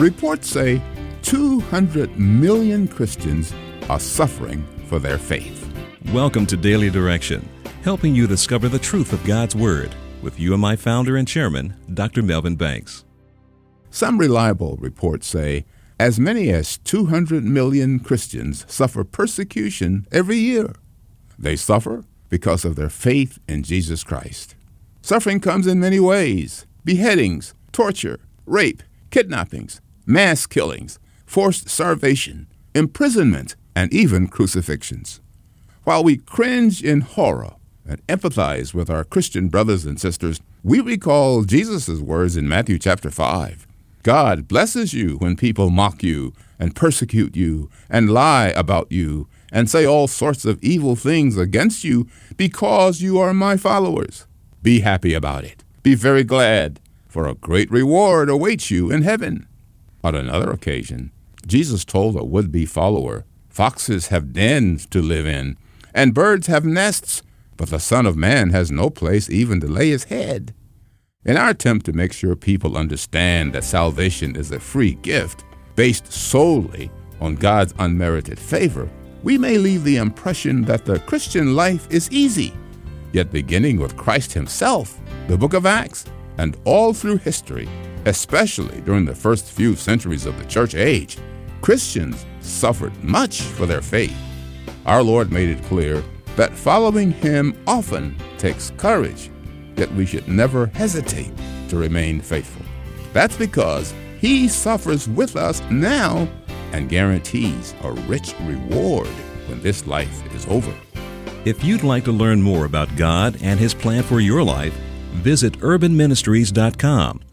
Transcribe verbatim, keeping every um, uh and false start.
Reports say two hundred million Christians are suffering for their faith. Welcome to Daily Direction, helping you discover the truth of God's Word with U M I founder and chairman, Doctor Melvin Banks. Some reliable reports say as many as two hundred million Christians suffer persecution every year. They suffer because of their faith in Jesus Christ. Suffering comes in many ways: beheadings, torture, rape, kidnappings, mass killings, forced starvation, imprisonment, and even crucifixions. While we cringe in horror and empathize with our Christian brothers and sisters, we recall Jesus' words in Matthew chapter five. God blesses you when people mock you and persecute you and lie about you and say all sorts of evil things against you because you are my followers. Be happy about it. Be very glad, for a great reward awaits you in heaven. On another occasion, Jesus told a would-be follower, foxes have dens to live in, and birds have nests, but the Son of Man has no place even to lay his head. In our attempt to make sure people understand that salvation is a free gift based solely on God's unmerited favor, we may leave the impression that the Christian life is easy. Yet beginning with Christ himself, the book of Acts, and all through history, especially during the first few centuries of the church age, Christians suffered much for their faith. Our Lord made it clear that following him often takes courage, yet we should never hesitate to remain faithful. That's because he suffers with us now and guarantees a rich reward when this life is over. If you'd like to learn more about God and his plan for your life, visit urban ministries dot com